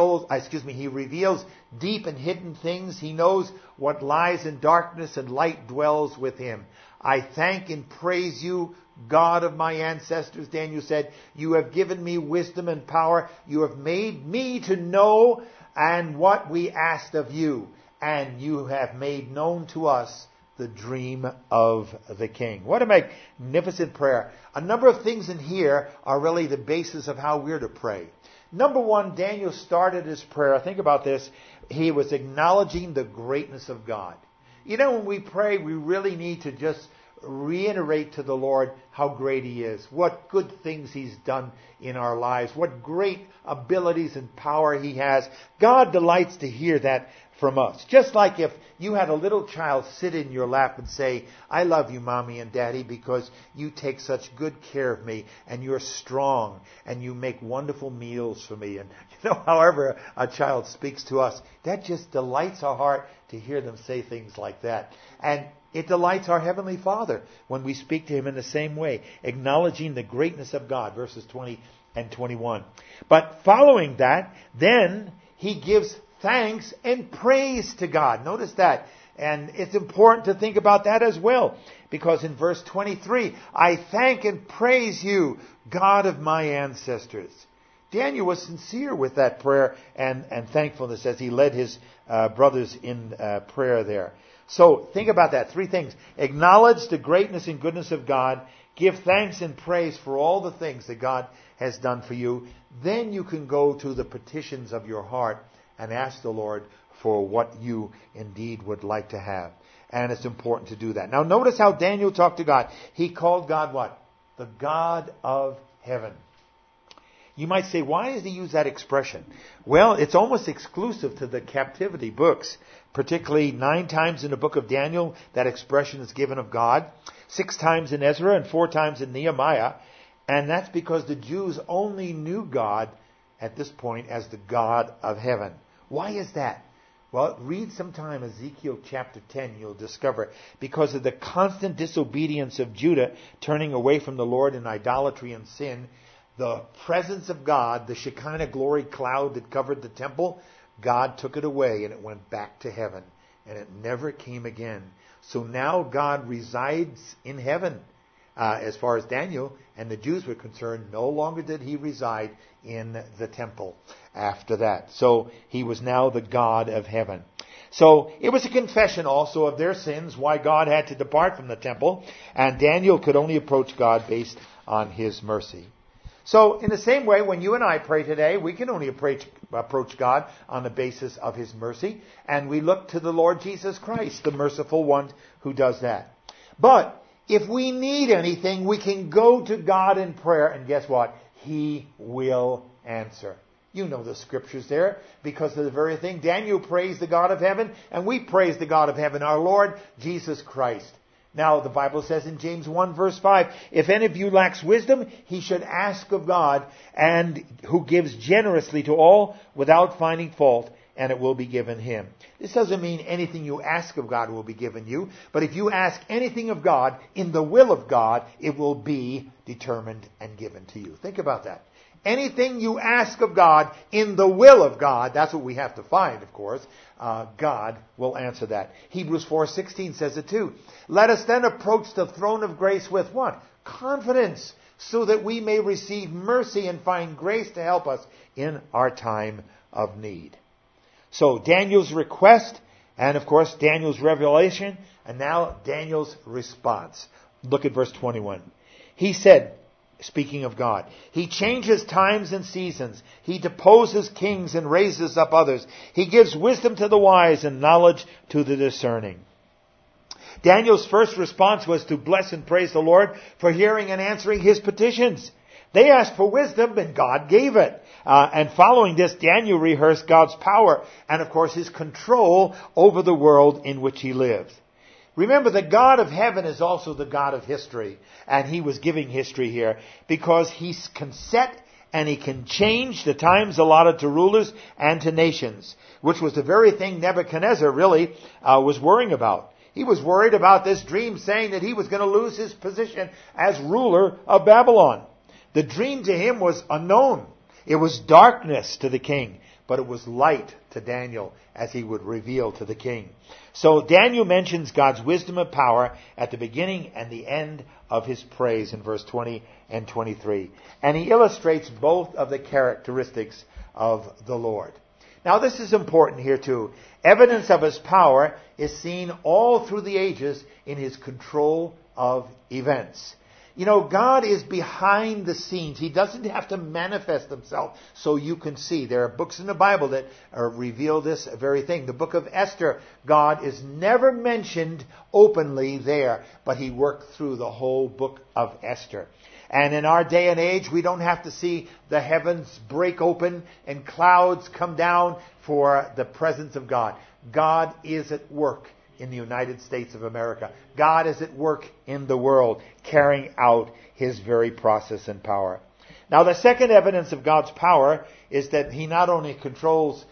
reveals deep and hidden things. He knows what lies in darkness, and light dwells with Him. I thank and praise you, God of my ancestors, Daniel said. You have given me wisdom and power. You have made me to know and what we asked of you. And you have made known to us the dream of the king. What a magnificent prayer. A number of things in here are really the basis of how we're to pray. Number one, Daniel started his prayer. Think about this. He was acknowledging the greatness of God. You know, when we pray, we really need to just reiterate to the Lord how great He is, what good things He's done in our lives, what great abilities and power He has. God delights to hear that from us. Just like if you had a little child sit in your lap and say, I love you, Mommy and Daddy, because you take such good care of me, and you're strong, and you make wonderful meals for me. And however a child speaks to us, that just delights our heart to hear them say things like that. And it delights our Heavenly Father when we speak to Him in the same way, acknowledging the greatness of God, verses 20 and 21. But following that, then He gives thanks and praise to God. Notice that. And it's important to think about that as well. Because in verse 23, I thank and praise you, God of my ancestors. Daniel was sincere with that prayer and thankfulness as he led his brothers in prayer there. So think about that. Three things. Acknowledge the greatness and goodness of God. Give thanks and praise for all the things that God has done for you. Then you can go to the petitions of your heart and ask the Lord for what you indeed would like to have. And it's important to do that. Now notice how Daniel talked to God. He called God what? The God of heaven. You might say, why does he use that expression? Well, it's almost exclusive to the captivity books, particularly 9 times in the book of Daniel, that expression is given of God, 6 times in Ezra and 4 times in Nehemiah. And that's because the Jews only knew God at this point as the God of heaven. Why is that? Well, read sometime Ezekiel chapter 10, you'll discover, because of the constant disobedience of Judah, turning away from the Lord in idolatry and sin, the presence of God, the Shekinah glory cloud that covered the temple, God took it away and it went back to heaven. And it never came again. So now God resides in heaven, as far as Daniel and the Jews were concerned. No longer did he reside in the temple after that. So he was now the God of heaven. So it was a confession also of their sins, why God had to depart from the temple. And Daniel could only approach God based on his mercy. So in the same way, when you and I pray today, we can only approach God on the basis of his mercy. And we look to the Lord Jesus Christ, the merciful one who does that. But if we need anything, we can go to God in prayer. And guess what? He will answer. You know the scriptures there because of the very thing. Daniel praised the God of heaven, and we praise the God of heaven, our Lord Jesus Christ. Now, the Bible says in James 1 verse 5, if any of you lacks wisdom, he should ask of God, and who gives generously to all without finding fault, and it will be given him. This doesn't mean anything you ask of God will be given you, but if you ask anything of God in the will of God, it will be determined and given to you. Think about that. Anything you ask of God in the will of God, that's what we have to find, of course, God will answer that. Hebrews 4:16 says it too. Let us then approach the throne of grace with what? Confidence, so that we may receive mercy and find grace to help us in our time of need. So Daniel's request, and of course Daniel's revelation, and now Daniel's response. Look at verse 21. He said, speaking of God, he changes times and seasons. He deposes kings and raises up others. He gives wisdom to the wise and knowledge to the discerning. Daniel's first response was to bless and praise the Lord for hearing and answering his petitions. They asked for wisdom and God gave it. And following this, Daniel rehearsed God's power and, of course, his control over the world in which he lives. Remember, the God of heaven is also the God of history. And he was giving history here because he can set and he can change the times allotted to rulers and to nations, which was the very thing Nebuchadnezzar really was worrying about. He was worried about this dream saying that he was going to lose his position as ruler of Babylon. The dream to him was unknown. It was darkness to the king, but it was light to Daniel as he would reveal to the king. So Daniel mentions God's wisdom and power at the beginning and the end of his praise in verse 20 and 23. And he illustrates both of the characteristics of the Lord. Now this is important here too. Evidence of his power is seen all through the ages in his control of events. You know, God is behind the scenes. He doesn't have to manifest himself so you can see. There are books in the Bible that reveal this very thing. The book of Esther, God is never mentioned openly there, but he worked through the whole book of Esther. And in our day and age, we don't have to see the heavens break open and clouds come down for the presence of God. God is at work in the United States of America. God is at work in the world, carrying out his very process and power. Now, the second evidence of God's power is that he not only controls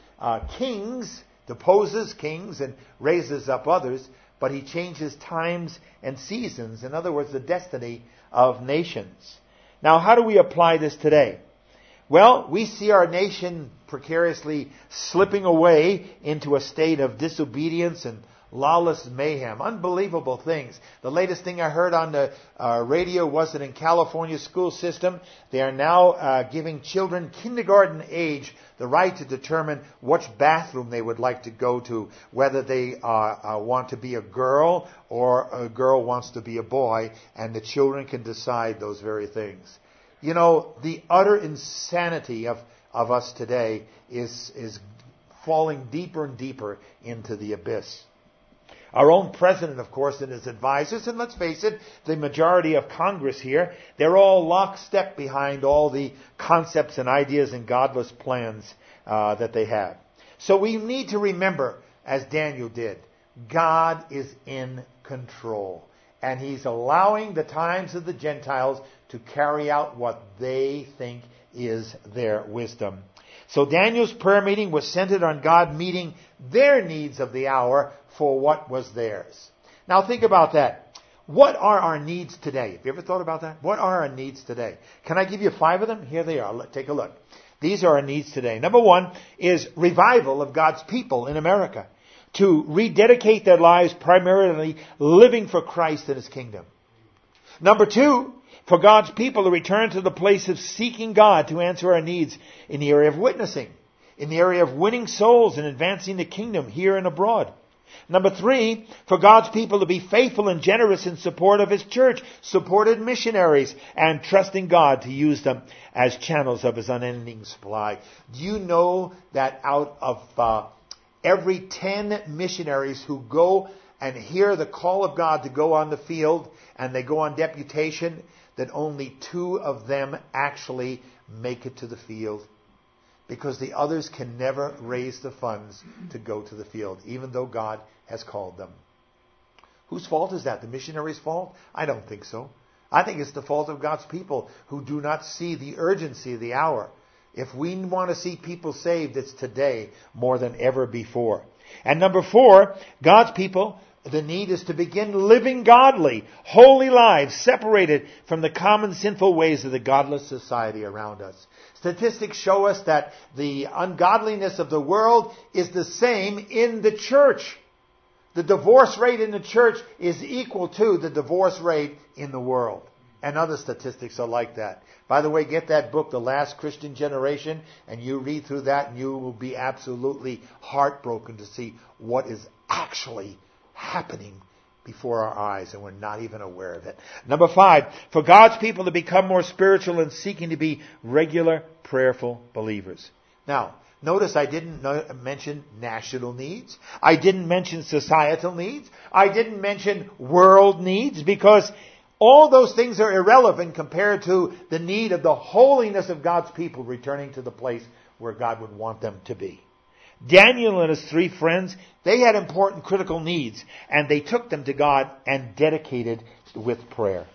kings, deposes kings, and raises up others, but he changes times and seasons. In other words, the destiny of nations. Now, how do we apply this today? Well, we see our nation precariously slipping away into a state of disobedience and lawless mayhem. Unbelievable things. The latest thing I heard on the radio was that in California's school system, they are now giving children kindergarten age the right to determine which bathroom they would like to go to, whether they want to be a girl or a girl wants to be a boy, and the children can decide those very things. You know, the utter insanity of us today is falling deeper and deeper into the abyss. Our own president, of course, and his advisors, and let's face it, the majority of Congress here, they're all lockstep behind all the concepts and ideas and godless plans that they have. So we need to remember, as Daniel did, God is in control. And He's allowing the times of the Gentiles to carry out what they think is their wisdom. So Daniel's prayer meeting was centered on God meeting their needs of the hour for what was theirs. Now think about that. What are our needs today? Have you ever thought about that? What are our needs today? Can I give you 5 of them? Here they are. Take a look. These are our needs today. Number 1 is revival of God's people in America, to rededicate their lives primarily living for Christ and His kingdom. Number 2, for God's people to return to the place of seeking God to answer our needs in the area of witnessing, in the area of winning souls and advancing the kingdom here and abroad. Number 3, for God's people to be faithful and generous in support of His church, supported missionaries, and trusting God to use them as channels of His unending supply. Do you know that out of every 10 missionaries who go and hear the call of God to go on the field and they go on deputation, that only 2 of them actually make it to the field? Because the others can never raise the funds to go to the field, even though God has called them. Whose fault is that? The missionaries' fault? I don't think so. I think it's the fault of God's people who do not see the urgency of the hour. If we want to see people saved, it's today more than ever before. And number 4, God's people, the need is to begin living godly, holy lives, separated from the common sinful ways of the godless society around us. Statistics show us that the ungodliness of the world is the same in the church. The divorce rate in the church is equal to the divorce rate in the world. And other statistics are like that. By the way, get that book, The Last Christian Generation, and you read through that and you will be absolutely heartbroken to see what is actually happening before our eyes, and we're not even aware of it. Number 5, for God's people to become more spiritual and seeking to be regular, prayerful believers. Now, notice I didn't mention national needs. I didn't mention societal needs. I didn't mention world needs, because all those things are irrelevant compared to the need of the holiness of God's people returning to the place where God would want them to be. Daniel and his 3 friends, they had important critical needs, and they took them to God and dedicated with prayer.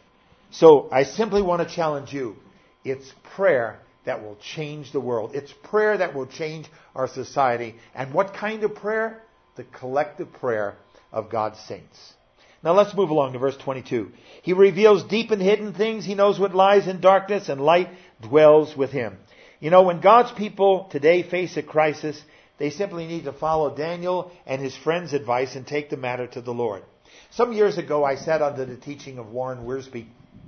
So I simply want to challenge you. It's prayer that will change the world. It's prayer that will change our society. And what kind of prayer? The collective prayer of God's saints. Now let's move along to verse 22. He reveals deep and hidden things. He knows what lies in darkness, and light dwells with Him. You know, when God's people today face a crisis, they simply need to follow Daniel and his friends' advice and take the matter to the Lord. Some years ago, I sat under the teaching of Warren Wiersbe,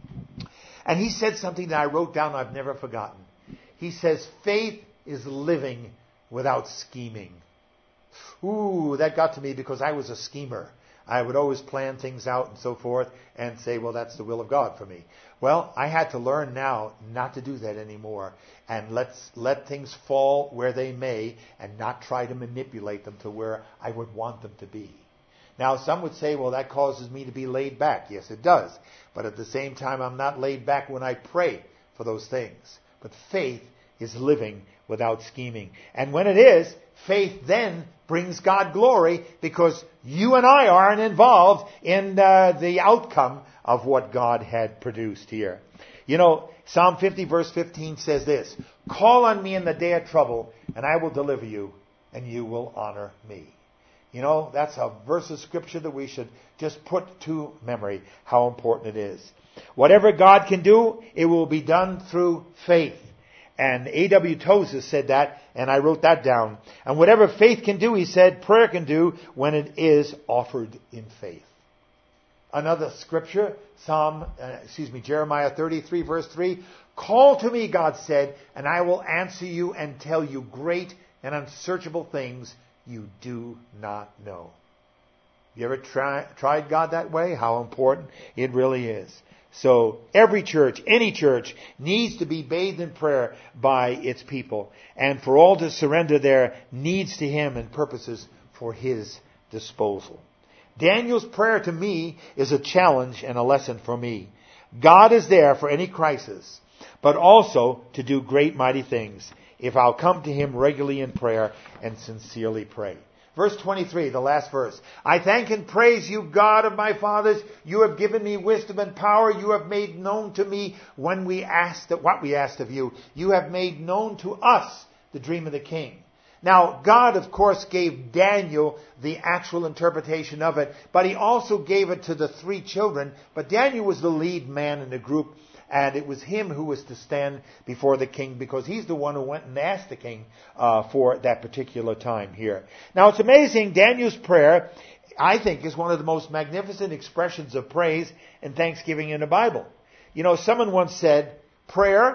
and he said something that I wrote down I've never forgotten. He says, faith is living without scheming. Ooh, that got to me because I was a schemer. I would always plan things out and so forth and say, well, that's the will of God for me. Well, I had to learn now not to do that anymore. And let things fall where they may and not try to manipulate them to where I would want them to be. Now, some would say, well, that causes me to be laid back. Yes, it does. But at the same time, I'm not laid back when I pray for those things. But faith is living without scheming. And when it is, faith then brings God glory, because you and I aren't involved in the outcome of what God had produced here. You know, Psalm 50 verse 15 says this, call on me in the day of trouble, and I will deliver you, and you will honor me. You know, that's a verse of Scripture that we should just put to memory, how important it is. Whatever God can do, it will be done through faith. And A.W. Tozer said that, and I wrote that down. And whatever faith can do, he said, prayer can do when it is offered in faith. Another scripture, Jeremiah 33 verse 3. Call to me, God said, and I will answer you and tell you great and unsearchable things you do not know. You ever tried God that way? How important it really is. So every church, any church, needs to be bathed in prayer by its people, and for all to surrender their needs to Him and purposes for His disposal. Daniel's prayer to me is a challenge and a lesson for me. God is there for any crisis, but also to do great mighty things if I'll come to Him regularly in prayer and sincerely pray. Verse 23, the last verse. I thank and praise you, God of my fathers. You have given me wisdom and power. You have made known to me what we asked of you. You have made known to us the dream of the king. Now, God, of course, gave Daniel the actual interpretation of it, but He also gave it to the 3 children. But Daniel was the lead man in the group, and it was him who was to stand before the king because he's the one who went and asked the king for that particular time here. Now, it's amazing. Daniel's prayer, I think, is one of the most magnificent expressions of praise and thanksgiving in the Bible. You know, someone once said, praise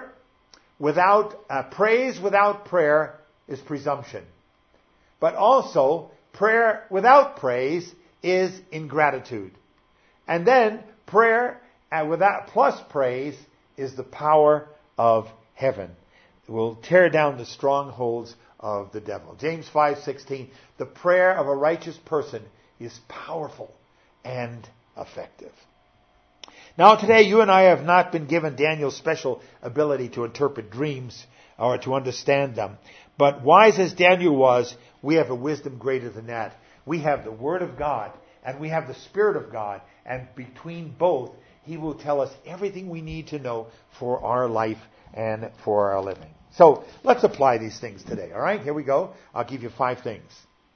without prayer is presumption. But also, prayer without praise is ingratitude. And then, prayer without plus praise is the power of heaven. It will tear down the strongholds of the devil. James 5:16, the prayer of a righteous person is powerful and effective. Now today, you and I have not been given Daniel's special ability to interpret dreams or to understand them. But wise as Daniel was, we have a wisdom greater than that. We have the Word of God and we have the Spirit of God. And between both, He will tell us everything we need to know for our life and for our living. So let's apply these things today. All right, here we go. I'll give you 5 things.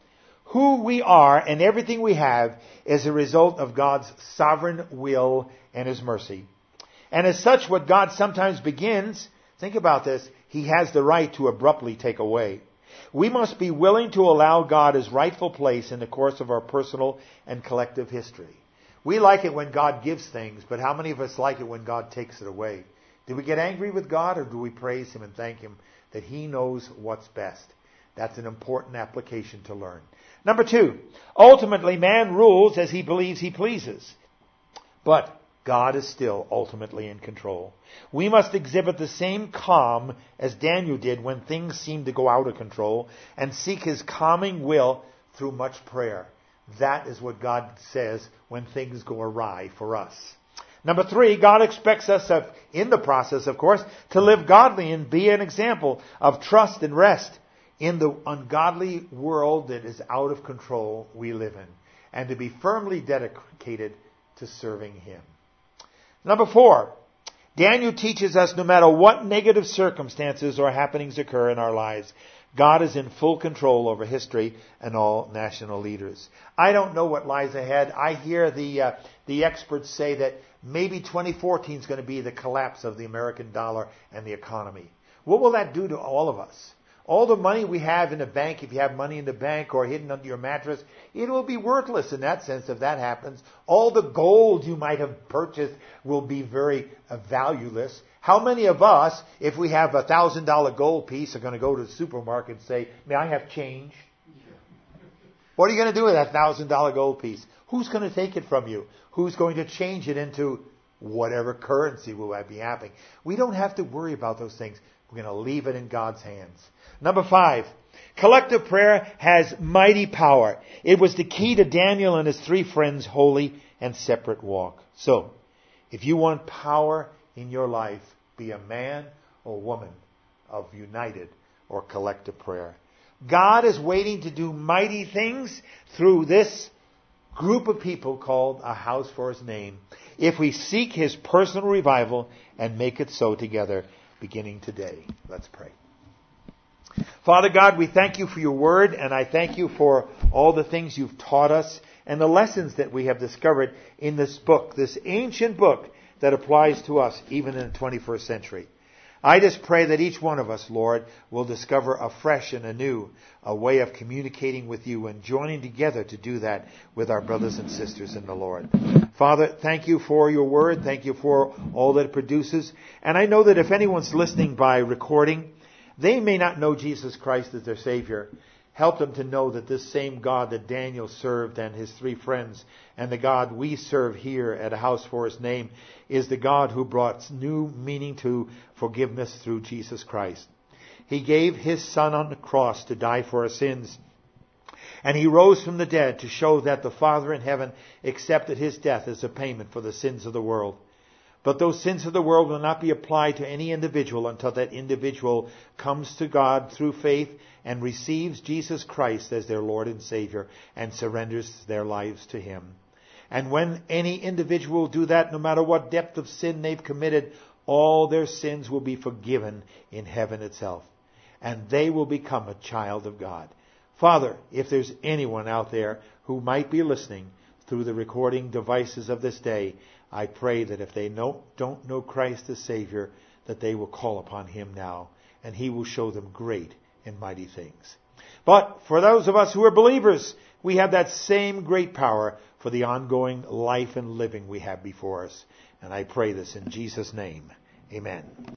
Who we are and everything we have is a result of God's sovereign will and His mercy. And as such, what God sometimes begins, think about this, He has the right to abruptly take away. We must be willing to allow God His rightful place in the course of our personal and collective history. We like it when God gives things, but how many of us like it when God takes it away? Do we get angry with God, or do we praise Him and thank Him that He knows what's best? That's an important application to learn. Number 2, ultimately man rules as he believes he pleases. But God is still ultimately in control. We must exhibit the same calm as Daniel did when things seem to go out of control and seek His calming will through much prayer. That is what God says when things go awry for us. Number 3, God expects us, in the process, of course, to live godly and be an example of trust and rest in the ungodly world that is out of control we live in, and to be firmly dedicated to serving Him. Number 4, Daniel teaches us no matter what negative circumstances or happenings occur in our lives, God is in full control over history and all national leaders. I don't know what lies ahead. I hear the experts say that maybe 2014 is going to be the collapse of the American dollar and the economy. What will that do to all of us? All the money we have in the bank, if you have money in the bank or hidden under your mattress, it will be worthless in that sense if that happens. All the gold you might have purchased will be very valueless. How many of us, if we have a $1,000 gold piece, are going to go to the supermarket and say, may I have change? What are you going to do with that $1,000 gold piece? Who's going to take it from you? Who's going to change it into whatever currency will be happening? We don't have to worry about those things. We're going to leave it in God's hands. Number 5, collective prayer has mighty power. It was the key to Daniel and his 3 friends' holy and separate walk. So, if you want power in your life, be a man or woman of united or collective prayer. God is waiting to do mighty things through this group of people called a house for His name, if we seek His personal revival and make it so together, beginning today. Let's pray. Father God, we thank You for Your word, and I thank You for all the things You've taught us and the lessons that we have discovered in this book, this ancient book that applies to us even in the 21st century. I just pray that each one of us, Lord, will discover afresh and anew a way of communicating with You and joining together to do that with our brothers and sisters in the Lord. Father, thank You for Your word. Thank You for all that it produces. And I know that if anyone's listening by recording, they may not know Jesus Christ as their Savior. Help them to know that this same God that Daniel served and his 3 friends and the God we serve here at a house for His name is the God who brought new meaning to forgiveness through Jesus Christ. He gave His Son on the cross to die for our sins. And he rose from the dead to show that the Father in heaven accepted his death as a payment for the sins of the world. But those sins of the world will not be applied to any individual until that individual comes to God through faith and receives Jesus Christ as their Lord and Savior and surrenders their lives to him. And when any individual do that, no matter what depth of sin they've committed, all their sins will be forgiven in heaven itself. And they will become a child of God. Father, if there's anyone out there who might be listening through the recording devices of this day, I pray that if they don't know Christ as Savior, that they will call upon him now, and he will show them great and mighty things. But for those of us who are believers, we have that same great power for the ongoing life and living we have before us. And I pray this in Jesus' name. Amen.